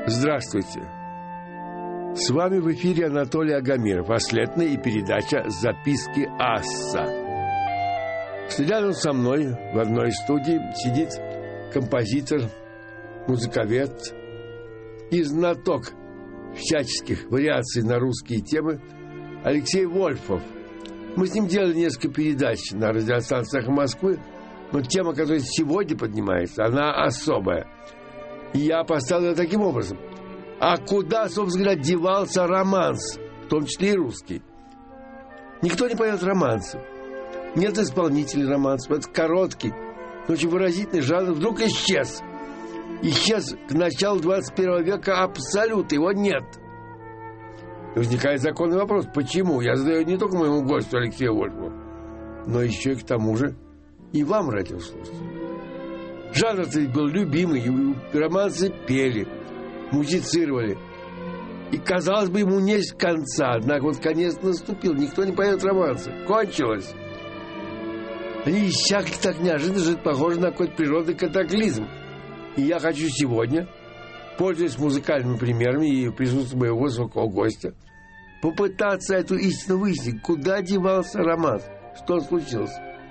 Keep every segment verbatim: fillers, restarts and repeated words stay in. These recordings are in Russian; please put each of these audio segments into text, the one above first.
Здравствуйте. С вами в эфире Анатолий Агамиров, Аслетный и передача «Записки Асса». Рядом со мной в одной студии сидит композитор, музыковед и знаток всяческих вариаций на русские темы Алексей Вольфов. Мы с ним делали несколько передач на радиостанциях Москвы, но тема, которая сегодня поднимается, она особая. И я поставил ее таким образом. А куда, собственно говоря, девался романс, в том числе и русский? Никто не поет романсов. Нет исполнителей романсов. Это короткий, но очень выразительный жанр вдруг исчез. Исчез к началу двадцать первого века абсолютно. Его нет. И возникает законный вопрос. Почему? Я задаю не только моему гостю Алексею Вольфову, но еще и к тому же и вам, радиослушатели. Жанр-то был любимый. И романсы пели, музицировали. И, казалось бы, ему нет конца. Однако вот конец наступил. Никто не поет романсы. Кончилось. Они иссякли так неожиданно, что это похоже на какой-то природный катаклизм. И я хочу сегодня, пользуясь музыкальными примерами и присутствием моего высокого гостя, попытаться эту истину выяснить. Куда девался романс? Что случилось?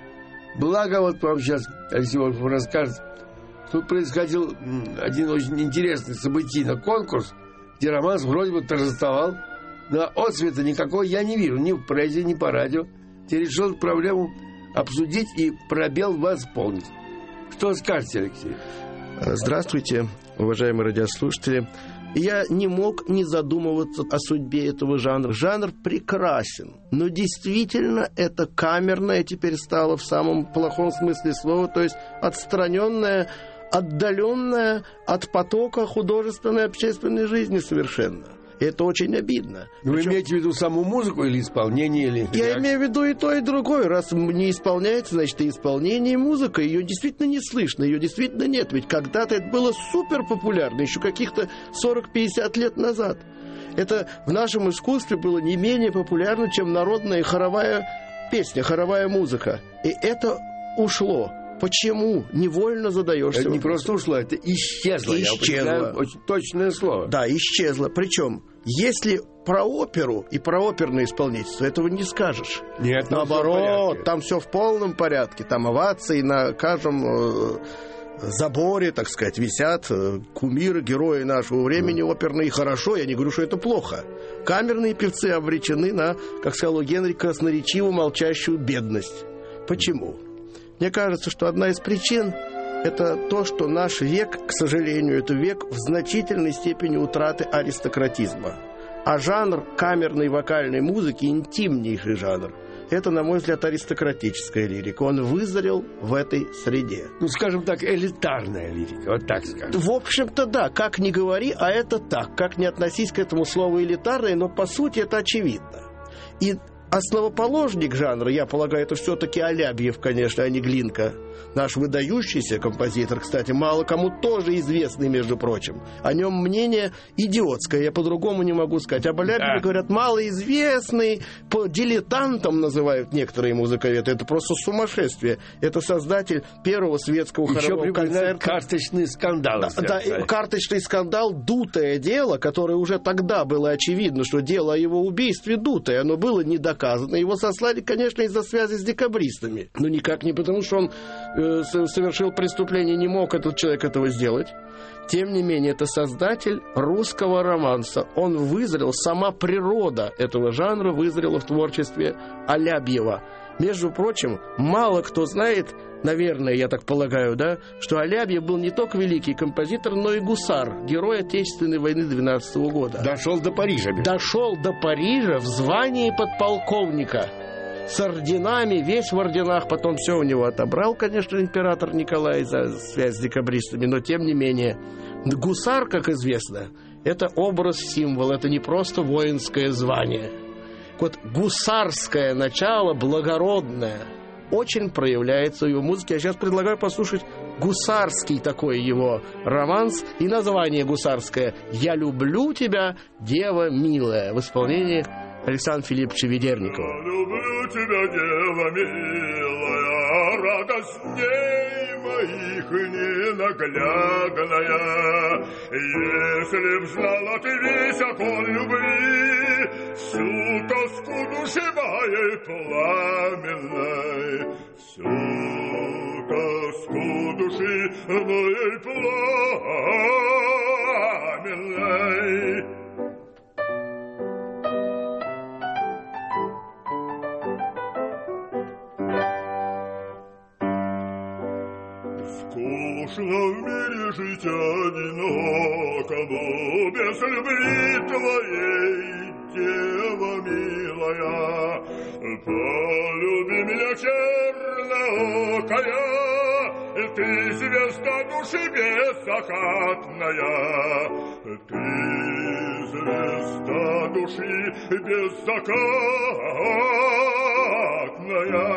Благо, вот вам сейчас Алексей Вольфов расскажет, тут происходил один очень интересный событийный конкурс, где романс вроде бы торжествовал, но отцвета никакого я не вижу, ни в прессе, ни по радио. Я решил эту проблему обсудить и пробел восполнить. Что скажете, Алексей? Здравствуйте, уважаемые радиослушатели. Я не мог не задумываться о судьбе этого жанра. Жанр прекрасен, но действительно это камерное теперь стало в самом плохом смысле слова, то есть отстраненное, отдаленное от потока художественной общественной жизни совершенно. И это очень обидно. Вы Причем... имеете в виду саму музыку или исполнение? Или... Я имею в виду и то, и другое. Раз не исполняется, значит, и исполнение, и музыка. Ее действительно не слышно, ее действительно нет. Ведь когда-то это было супер популярно, еще каких-то сорок-пятьдесят лет назад. Это в нашем искусстве было не менее популярно, чем народная хоровая песня, хоровая музыка. И это ушло. Почему? Невольно задаешься. Это не просто ушло, это исчезло. Исчезло. Очень точное слово. Да, исчезло. Причем, если про оперу и про оперное исполнительство этого не скажешь. Нет, наоборот, там все в полном порядке. Там овации на каждом э, заборе, так сказать, висят э, кумиры, герои нашего времени mm. оперные. Хорошо, я не говорю, что это плохо. Камерные певцы обречены на, как сказал Генри, красноречиво молчащую бедность. Почему? Мне кажется, что одна из причин – это то, что наш век, к сожалению, это век в значительной степени утраты аристократизма. А жанр камерной вокальной музыки, интимнейший жанр, это, на мой взгляд, аристократическая лирика. Он вызрел в этой среде. Ну, скажем так, элитарная лирика, вот так скажем. В общем-то, да, как ни говори, а это так. Как не относись к этому слову элитарное, но по сути это очевидно. И основоположник жанра, я полагаю, это все-таки Алябьев, конечно, а не Глинка. Наш выдающийся композитор, кстати, мало кому тоже известный, между прочим. О нем мнение идиотское, я по-другому не могу сказать. Об Алябьеве да. говорят, малоизвестный, по дилетантам называют некоторые музыковеды. Это просто сумасшествие. Это создатель первого светского хорового концерта. Карточный скандал. Да, да, карточный скандал, дутое дело, которое уже тогда было очевидно, что дело о его убийстве дутое. Оно было не доказано. Его сослали, конечно, из-за связи с декабристами. Но никак не потому, что он э, совершил преступление, не мог этот человек этого сделать. Тем не менее, это создатель русского романса. Он вызрел, сама природа этого жанра вызрела в творчестве Алябьева. Между прочим, мало кто знает, наверное, я так полагаю, да, что Алябьев был не только великий композитор, но и гусар, герой Отечественной войны двенадцатого года. Дошел до Парижа. Дошел до Парижа в звании подполковника. С орденами, весь в орденах, потом все у него отобрал, конечно, император Николай за связь с декабристами, но тем не менее. Гусар, как известно, это образ-символ, это не просто воинское звание. Вот гусарское начало, благородное, очень проявляется в его музыке. Я сейчас предлагаю послушать гусарский такой его романс и название гусарское «Я люблю тебя, дева милая» в исполнении Александра Филипповича Ведерникова. Я люблю тебя, дева милая, радость в ней моих ненаглядная. Если б знала ты весь окон любви, всю тоску души моей пламенной, всю тоску души моей пламенной. Скучно в мире жить одинокому, без любви твоей, дева милая. Полюби меня, черноокая, ты звезда души беззакатная, ты звезда души беззакатная.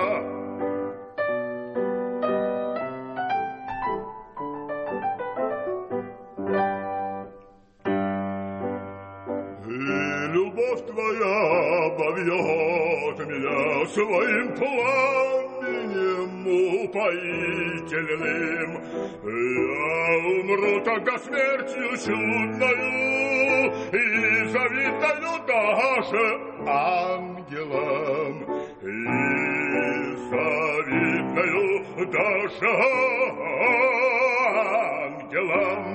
Твоя обовьет меня своим пламенем упоительным. Я умру тогда смертью чудною и завидною даже ангелам, и завидною даже ангелам.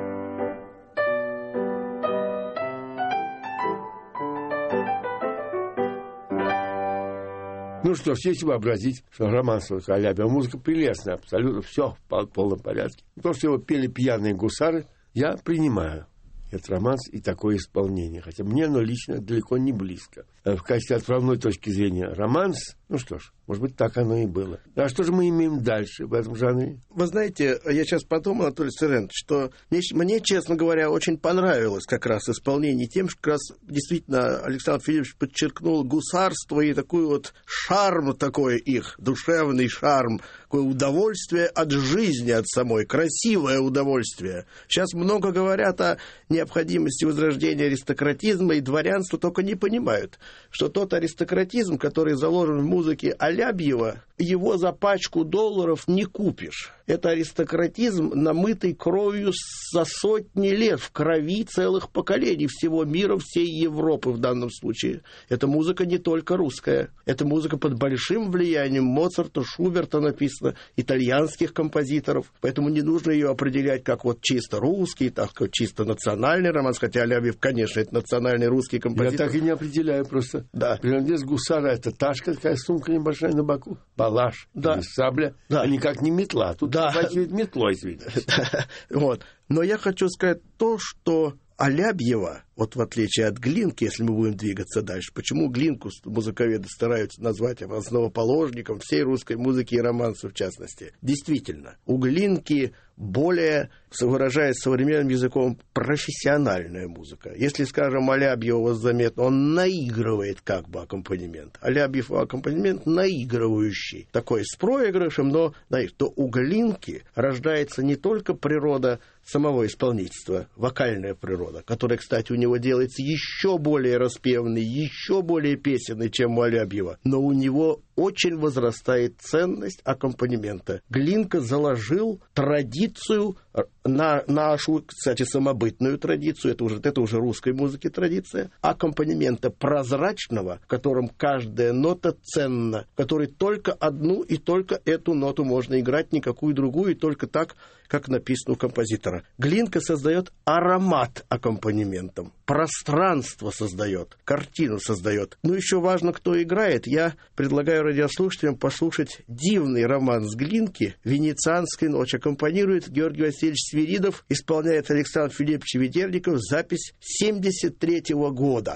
Ну что ж, если вообразить, что романсовая Алябьева музыка прелестная, абсолютно все в полном порядке. То, что его пели пьяные гусары, я принимаю этот романс и такое исполнение. Хотя мне оно лично далеко не близко. В качестве отправной точки зрения романс, ну что ж, может быть, так оно и было. А что же мы имеем дальше в этом жанре? Вы знаете, я сейчас подумал, Анатолий Стеренович, что мне, мне, честно говоря, очень понравилось как раз исполнение тем, что как раз действительно Александр Филиппович подчеркнул гусарство и такой вот шарм такой их, душевный шарм, такое удовольствие от жизни, от самой, красивое удовольствие. Сейчас много говорят о необходимости возрождения аристократизма, и дворянство только не понимают, что тот аристократизм, который заложен в музыке Алябьева, его за пачку долларов не купишь. Это аристократизм, намытый кровью за сотни лет, в крови целых поколений всего мира, всей Европы в данном случае. Эта музыка не только русская. Это музыка под большим влиянием Моцарта, Шуберта написана, итальянских композиторов. Поэтому не нужно ее определять как вот чисто русский, так как чисто национальный романс, хотя Алябьев, конечно, это национальный русский композитор. Я так и не определяю просто. Да. Принадлежность гусара — это ташка, такая сумка небольшая на боку, палаш, да. Или сабля, да. А никак не метла. Тут да. Захватывает метлой, видишь. Вот. Но я хочу сказать то, что Алябьева, вот в отличие от Глинки, если мы будем двигаться дальше, почему Глинку музыковеды стараются назвать основоположником всей русской музыки и романса в частности. Действительно, у Глинки более, выражаясь современным языком, профессиональная музыка. Если, скажем, Алябьева у вас заметно, он наигрывает как бы аккомпанемент. Алябьев аккомпанемент наигрывающий, такой с проигрышем, но то у Глинки рождается не только природа самого исполнительства, вокальная природа, которая, кстати, у него делается еще более распевной, еще более песенной, чем у Алябьева, но у него очень возрастает ценность аккомпанемента. Глинка заложил традицию, на нашу, кстати, самобытную традицию, это уже, это уже русской музыки традиция, аккомпанемента прозрачного, в котором каждая нота ценна, в которой только одну и только эту ноту можно играть, никакую другую, и только так, как написано у композитора. Глинка создает аромат аккомпанементом, пространство создает, картину создает. Ну, еще важно, кто играет. Я предлагаю радиослушателям послушать дивный романс Глинки «Венецианская ночь». Аккомпанирует Георгий Васильевич Свиридов, исполняет Александр Филиппович Ведерников, запись семьдесят третьего года.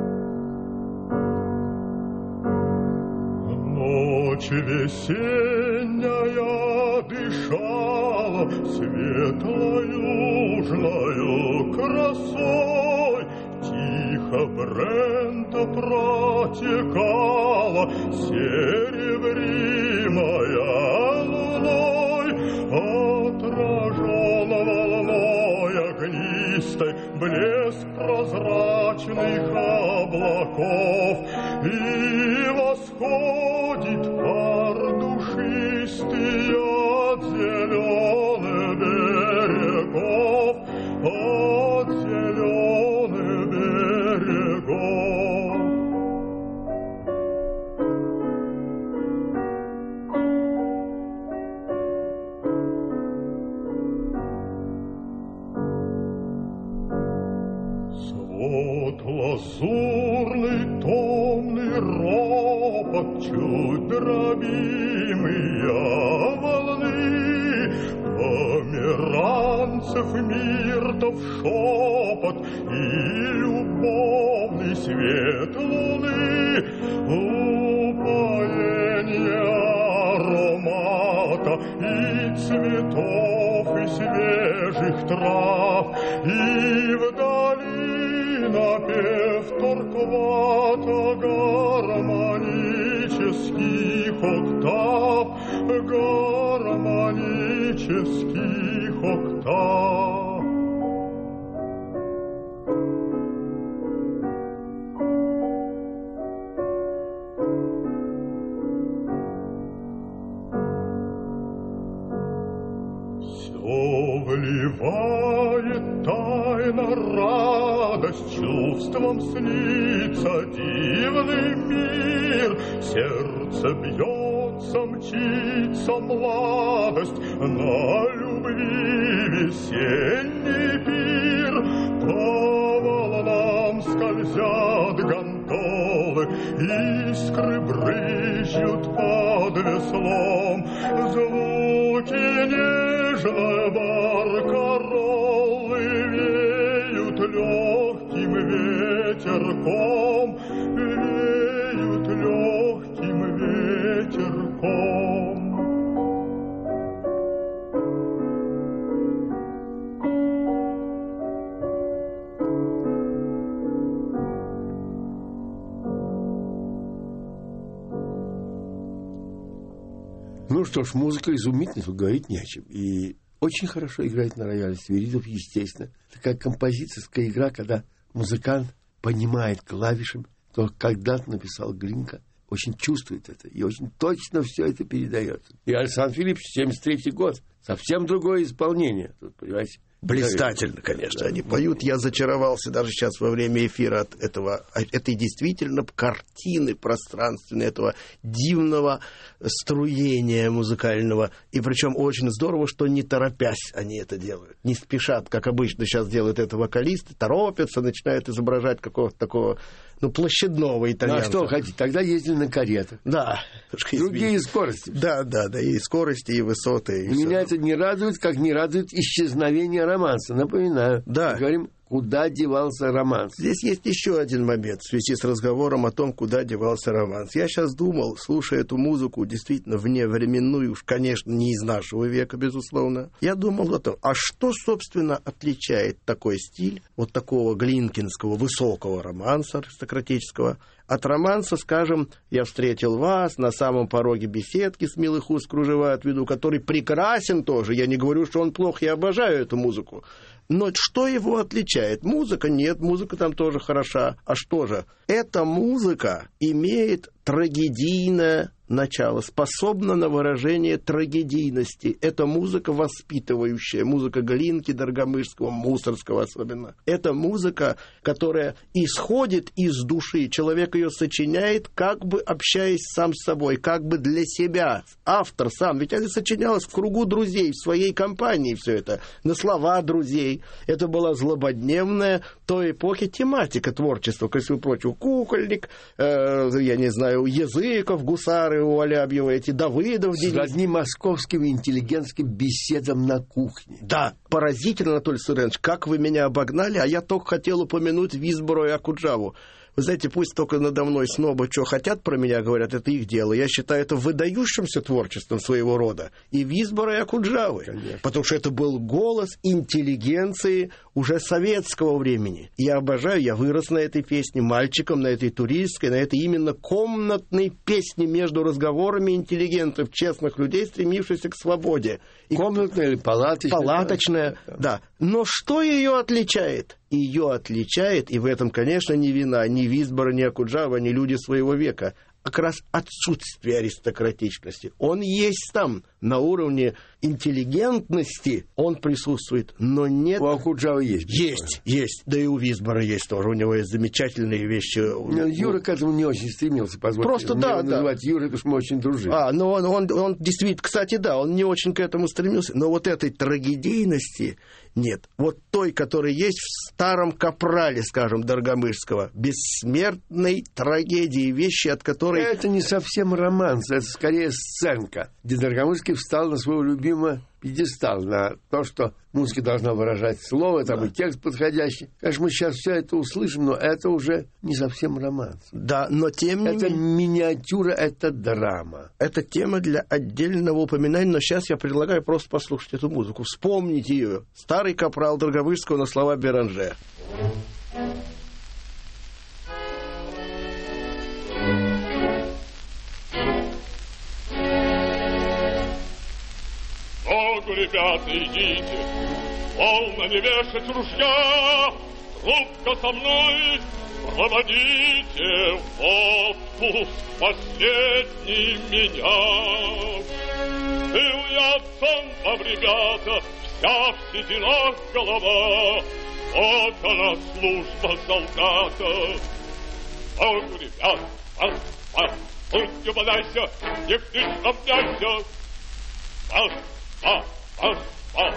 Ночь весенняя дышала светло-южною красой, тихо Брента протекала серебримая луной, отражен волной огнистой блеск прозрачных облаков, и восходит пар душистый от лазурный томный ропот, чуть дробимые волны, померанцев миртов шепот и любовный свет луны, упоение аромата и цветов, и свежих трав, и вдали напев Торквата гармонических октав, гармонических октав. Вливает тайна радость, чувством снится дивный мир, сердце бьется, мчится младость, на любви весенний пир. По волнам скользят гондолы, искры брызжут под веслом, звуки нежной баркароллы веют легким ветерком, веют легким ветерком. Ну что ж, музыка изумительная, тут говорить не о чем. И очень хорошо играет на рояле Свиридов, естественно. Такая композиторская игра, когда музыкант понимает клавишами, то когда-то написал Глинка, очень чувствует это и очень точно все это передает. И Александр Филиппович, семьдесят третий год, совсем другое исполнение. Тут, понимаете? Блистательно, конечно, они поют. Я зачаровался даже сейчас во время эфира от этого, этой действительно картины пространственной, этого дивного струения музыкального. И причем очень здорово, что не торопясь они это делают. Не спешат, как обычно сейчас делают это вокалисты, торопятся, начинают изображать какого-то такого, ну, площадного итальянца. Ну, а что хотите, тогда ездили на каретах. Да. Другие скорости. Да, да, да, и скорости, и высоты. И меня все. это не радует, как не радует исчезновение романса. Напоминаю. Да. Мы говорим, куда девался романс. Здесь есть еще один момент в связи с разговором о том, куда девался романс. Я сейчас думал, слушая эту музыку, действительно вневременную, уж, конечно, не из нашего века, безусловно, я думал о том, а что, собственно, отличает такой стиль, вот такого глинкинского высокого романса аристократического, от романса, скажем, «Я встретил вас на самом пороге беседки с милых уст кружева отведу», который прекрасен тоже. Я не говорю, что он плох, я обожаю эту музыку. Но что его отличает? Музыка? Нет, музыка там тоже хороша. А что же? Эта музыка имеет трагедийное начало, способна на выражение трагедийности. Это музыка воспитывающая, музыка Глинки, Доргомышского, Мусорского особенно. Это музыка, которая исходит из души. Человек ее сочиняет, как бы общаясь сам с собой, как бы для себя. Автор сам, ведь это сочинялось в кругу друзей, в своей компании все это, на слова друзей. Это была злободневная той эпохи тематика творчества, ко всему прочему. Кукольник, э, я не знаю, Языков, Гусары у Алябьева, эти Давыдов. С одним московским интеллигентским беседам на кухне. Да, поразительно, Анатолий Суренович, как вы меня обогнали, а я только хотел упомянуть Висбора и Окуджаву. Вы знаете, пусть только надо мной снобы что хотят про меня говорят, это их дело. Я считаю это выдающимся творчеством своего рода. И Висбора, и Окуджавы. Конечно. Потому что это был голос интеллигенции уже советского времени. Я обожаю, я вырос на этой песне, мальчиком, на этой туристской, на этой именно комнатной песне между разговорами интеллигентов, честных людей, стремившихся к свободе. И комнатная или палаточная? Палаточная, да. да. Но что ее отличает? Ее отличает, и в этом, конечно, не вина ни Висбора, ни Окуджава, ни люди своего века, а как раз отсутствие аристократичности. Он есть там, на уровне интеллигентности он присутствует, но нет... У Окуджавы есть. Есть, есть. Да и у Висбора есть тоже. У него есть замечательные вещи. Юра к этому не очень стремился, позвольте. Просто мне да, да. называть Юрой, потому что мы очень дружили. А, но он, он, он действительно, кстати, да, он не очень к этому стремился, но вот этой трагедийности нет. Вот той, которая есть в старом Капрале, скажем, Доргомышского, бессмертной трагедии, вещи, от которой... Это не совсем романс, это скорее сценка, где Доргомышский встал на своего любимого пьедестал, на то, что музыка должна выражать слово, там да. и текст подходящий. Конечно, мы сейчас все это услышим, но это уже не совсем романс. Да, но тем не менее... Это миниатюра, это драма. Это тема для отдельного упоминания, но сейчас я предлагаю просто послушать эту музыку, вспомнить ее. Старый Капрал Доргомышского на слова Беранже. Ребята, идите, полно не вешать ружья, трубка со мной, проводите в отпуск последний меня. Был я отцом вам, ребята, вся в сединах голова, вот она служба солдата. О, ребят, вас, вас, пусть не бодайся, не втычь, вас, А, а, а.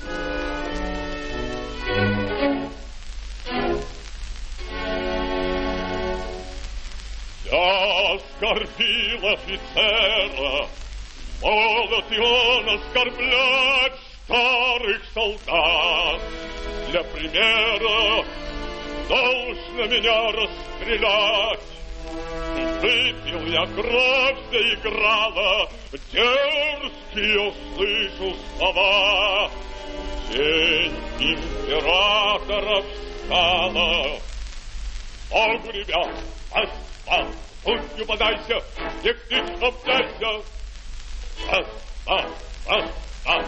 Я оскорбил офицера, молод и он оскорблять старых солдат. Для примера должно меня расстрелять. Выпил я кровь, заиграла, дерзкие слышу слова. Тень императора встала. Богу, ребят, ас, ас, пусть не подайся, не птичь, обдайся. Ас, ас, ас, ас.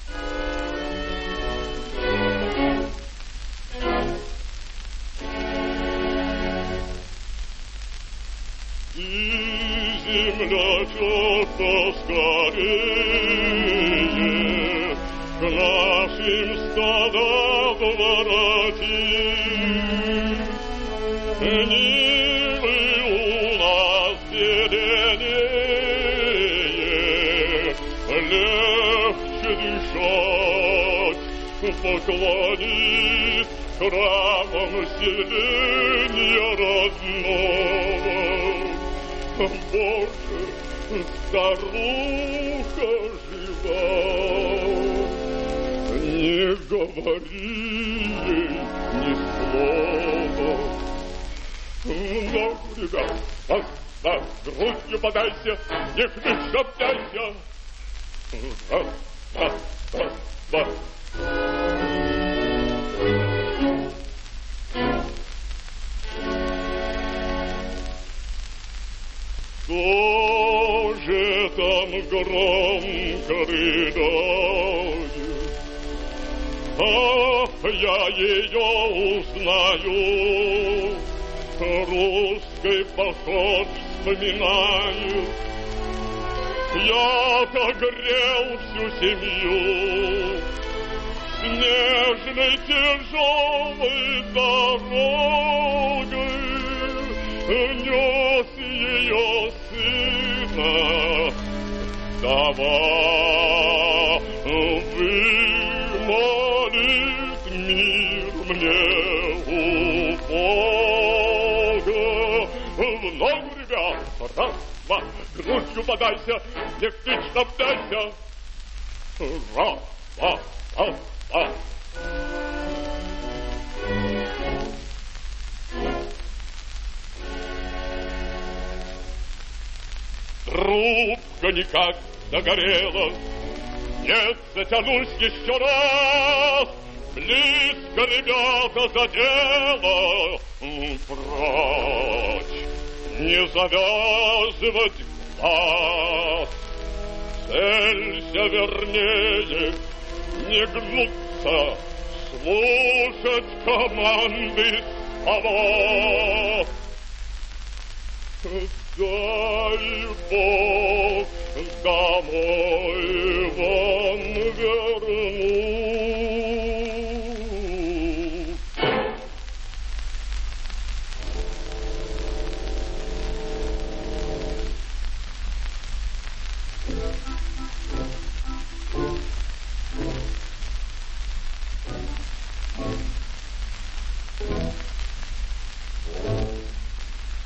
И земля тётка скорее к нашим стадам вороти. Нивы у нас зеленее, легче дышать, поклонись храмам селения родного. Боже, старуха жива, не говори ей ни слова. Ну, ребят, так, так, грудью подайся, не хнычь, обдайся. Раз, раз, раз, раз. Тоже там громко рыдает, ах, я ее узнаю, русский поход вспоминаю. Я-то грел всю семью, снежной тяжелой дорогой нес ее сына, давай вымолит мир мне у Бога. В ногу, ребят, раз, два, грудью подайся, не птичь, обдайся. Раз, два, раз, два. Трубка никак загорела, нет, затянусь еще раз. Близко, ребята, за дело, прочь, не завязывать глаз. Целься вернее, не гнуться, слушать команды слова. Дай Бог домой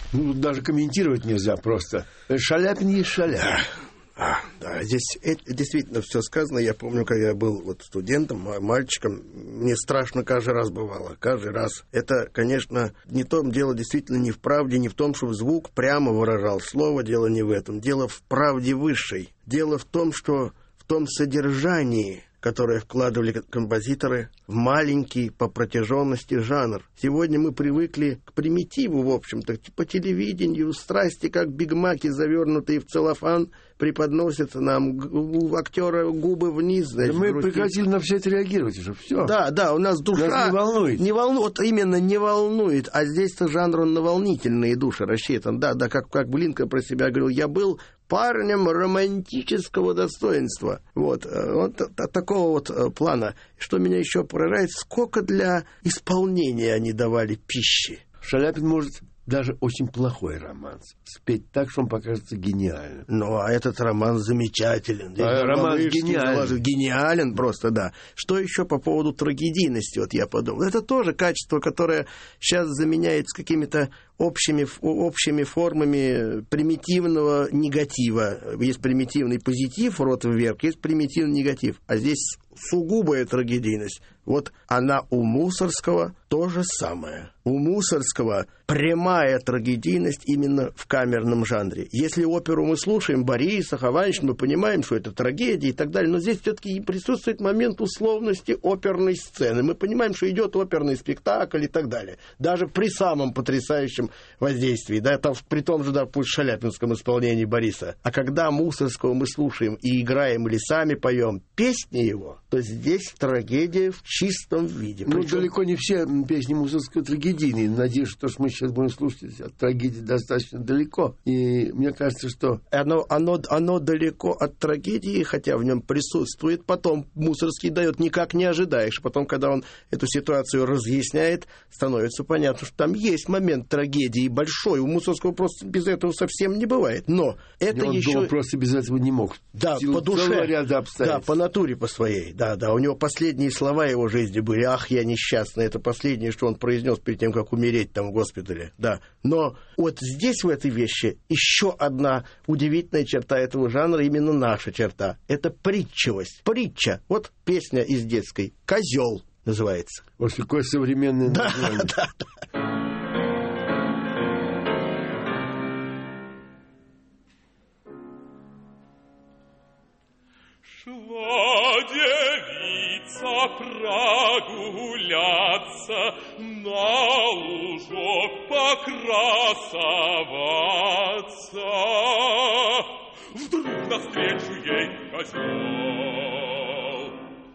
Ну, даже комментировать нельзя просто. Шаляпин есть Шаляпин. А, да, здесь это, действительно все сказано. Я помню, когда я был вот студентом, мальчиком, мне страшно каждый раз бывало. Каждый раз. Это, конечно, не то дело действительно не в правде, не в том, чтобы звук прямо выражал слово. Дело не в этом. Дело в правде высшей. Дело в том, что в том содержании, которые вкладывали композиторы в маленький по протяженности жанр. Сегодня мы привыкли к примитиву, в общем-то, по телевидению, страсти, как бигмаки, завернутые в целлофан, преподносят нам у актера губы вниз. Значит, да мы грустит. прекратили на все это реагировать уже. Все. Да, да, у нас душа... Нас не волнует. Не волнует, вот именно не волнует. А здесь-то жанр, он на волнительные души рассчитан. Да, да, как, как Блинка про себя говорил, я был парнем романтического достоинства. Вот, вот такого вот плана. Что меня еще поражает, сколько для исполнения они давали пищи. Шаляпин может даже очень плохой романс спеть так, что он покажется гениальным. Ну, а этот романс замечателен. А романс гениален. Гениален просто, да. Что еще по поводу трагедийности, вот я подумал. Это тоже качество, которое сейчас заменяется какими-то общими, общими формами примитивного негатива. Есть примитивный позитив, рот вверх, есть примитивный негатив. А здесь сугубая трагедийность. Вот она у Мусорского то же самое. У Мусорского прямая трагедийность именно в камерном жанре. Если оперу мы слушаем Бориса, Хованщину, мы понимаем, что это трагедия и так далее, но здесь все-таки присутствует момент условности оперной сцены. Мы понимаем, что идет оперный спектакль и так далее. Даже при самом потрясающем воздействии, да, там, при том же, да, пусть шаляпинском исполнении Бориса. А когда Мусорского мы слушаем и играем или сами поем песни его, то здесь трагедия в чистом виде. Ну, Причем... далеко не все песни Мусорского трагедийные. Надеюсь, что мы сейчас будем слушать от трагедии достаточно далеко. И мне кажется, что... Оно, оно, оно далеко от трагедии, хотя в нем присутствует. Потом Мусорский дает, никак не ожидаешь. Потом, когда он эту ситуацию разъясняет, становится понятно, что там есть момент трагедии большой. У Мусорского просто без этого совсем не бывает. Но это он еще... Он просто без этого не мог. Да, по душе. Ряда да, по натуре, по своей. Да, да. У него последние слова его жизни были: «Ах, я несчастный». Это последнее, что он произнес перед тем, как умереть там в госпитале. Да. Но вот здесь, в этой вещи, еще одна удивительная черта этого жанра, именно наша черта. Это притчивость. Притча. Вот песня из детской. «Козел» называется. Вот какое современное название. Да, да, да. Шла девица прогуляться, на лужок покрасоваться. Вдруг навстречу ей козел.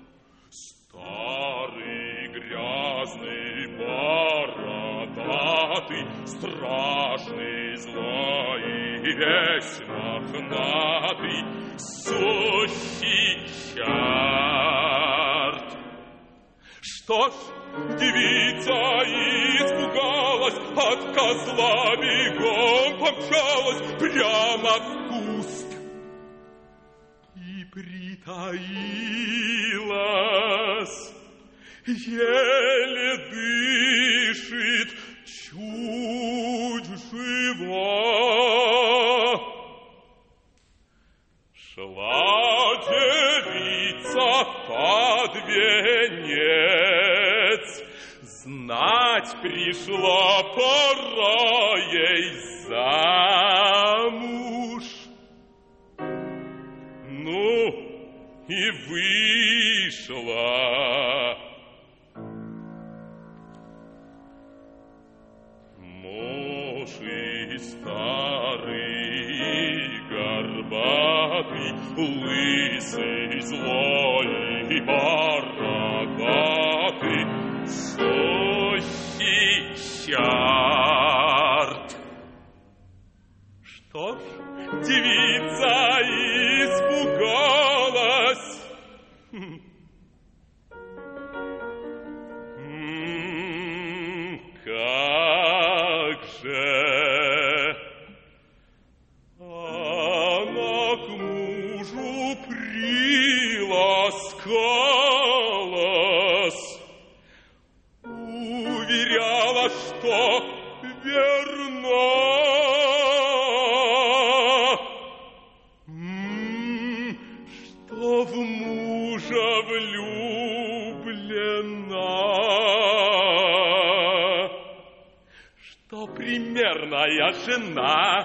Старый, грязный, бородатый, страшный, злой и весь мохнатый, сущий черт. Что ж, девица испугалась, от козла бегом помчалась прямо в куст и притаилась, еле дышит, чуть жива. Шла девица под венец, знать пришла пора ей замуж. Ну, и вышла. Муж и старый, горбатый, лысый, злой и бородатый, сущий черт. Что ж, девица испугалась. М-м, как же она к мужу приласкалась, уверяла, что верна. жена, что примерная жена.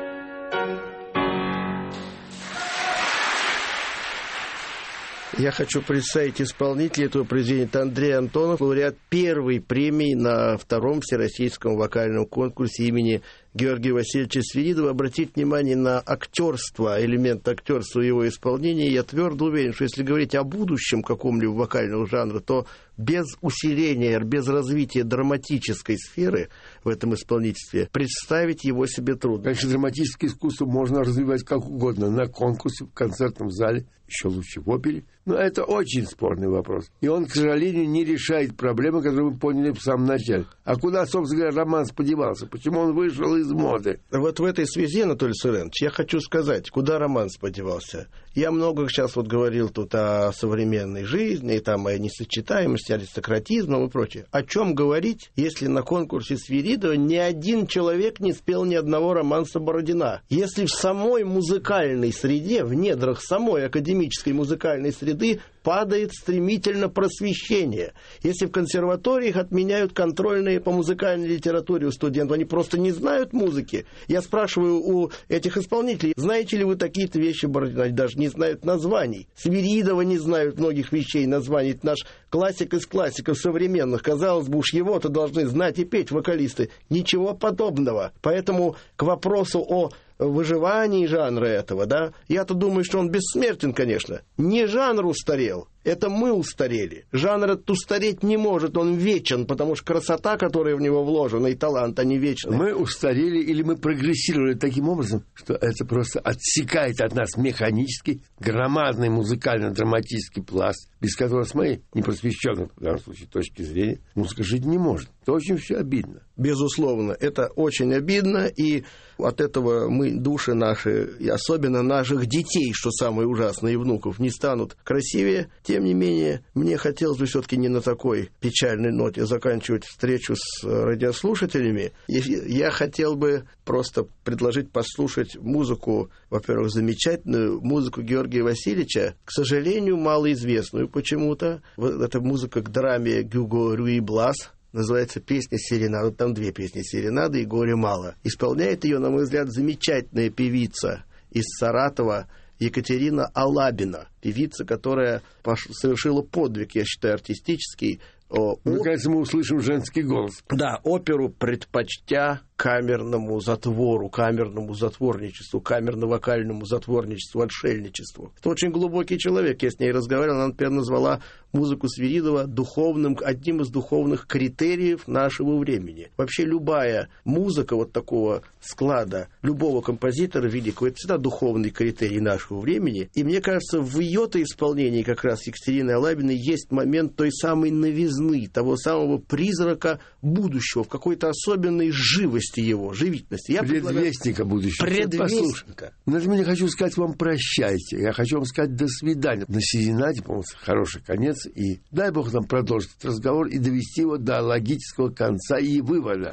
Я хочу представить исполнителя этого произведения. Это Андрей Антонов, лауреат первой премии на втором всероссийском вокальном конкурсе имени Георгия Васильевича Свиридова. Обратить внимание на актерство, элемент актерства его исполнения. Я твердо уверен, что если говорить о будущем каком-либо вокального жанра, то без усиления, без развития драматической сферы в этом исполнительстве представить его себе трудно. Конечно, драматическое искусство можно развивать как угодно. На конкурсе, в концертном зале, еще лучше в опере. Но это очень спорный вопрос. И он, к сожалению, не решает проблемы, которую мы поняли в самом начале. А куда, собственно говоря, романс подевался? Почему он вышел из моды? Вот в этой связи, Анатолий Суренович, я хочу сказать, куда романс подевался. Я много сейчас вот говорил тут о современной жизни, и там о несочетаемости, аристократизма и прочее. О чем говорить, если на конкурсе Свиридова ни один человек не спел ни одного романса Бородина? Если в самой музыкальной среде, в недрах самой академической музыкальной среды падает стремительно просвещение. Если в консерваториях отменяют контрольные по музыкальной литературе у студентов, они просто не знают музыки. Я спрашиваю у этих исполнителей, знаете ли вы такие-то вещи Бородина? Они даже не знают названий. Свиридова не знают многих вещей, названий. Это наш классик из классиков современных. Казалось бы, уж его-то должны знать и петь вокалисты. Ничего подобного. Поэтому к вопросу о выживании жанра этого, да, я-то думаю, что он бессмертен, конечно. Не жанр устарел, это мы устарели. Жанр этот устареть не может, он вечен, потому что красота, которая в него вложена, и талант, они вечны. Мы устарели или мы прогрессировали таким образом, что это просто отсекает от нас механический, громадный музыкально-драматический пласт, без которого, с моей непросвещенной, в данном случае, точки зрения, музыка жить не может. Это очень все обидно. Безусловно, это очень обидно, и от этого мы, души наши, и особенно наших детей, что самое ужасное, и внуков, не станут красивее. Тем не менее, мне хотелось бы все-таки не на такой печальной ноте заканчивать встречу с радиослушателями. Я хотел бы просто предложить послушать музыку, во-первых, замечательную музыку Георгия Васильевича, к сожалению, малоизвестную почему-то. Это музыка к драме Гюго Руи Блас. Называется «Песня серенады». Там две песни «Серенады» и «Горе мало». Исполняет ее, на мой взгляд, замечательная певица из Саратова Екатерина Алабина. Певица, которая совершила подвиг, я считаю, артистический. Наконец мы услышим женский голос. Да, оперу предпочтя камерному затвору, камерному затворничеству, камерно-вокальному затворничеству, отшельничеству. Это очень глубокий человек. Я с ней разговаривал, она, например, назвала музыку Свиридова духовным, одним из духовных критериев нашего времени. Вообще любая музыка вот такого склада, любого композитора великого, это всегда духовный критерий нашего времени. И мне кажется, в ее-то исполнении как раз Екатерины Алабиной есть момент той самой новизны, того самого призрака будущего, в какой-то особенной живости его, живительности. Я Предвестника предлагаю... будущего. Предвестника. Но я не хочу сказать вам прощайте. Я хочу вам сказать до свидания. На серенаде, по-моему, хороший конец. И дай Бог нам продолжить этот разговор и довести его до логического конца и вывода.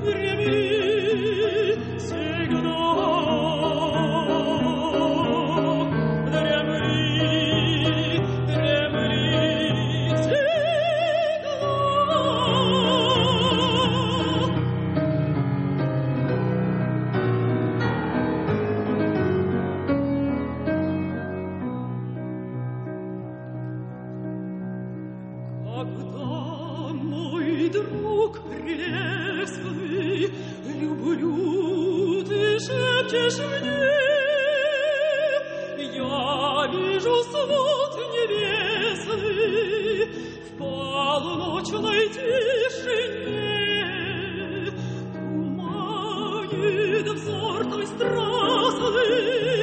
Всегда шепчешь мне, я вижу свод небесный в полуночной тишине. Туманит взор твой страстный,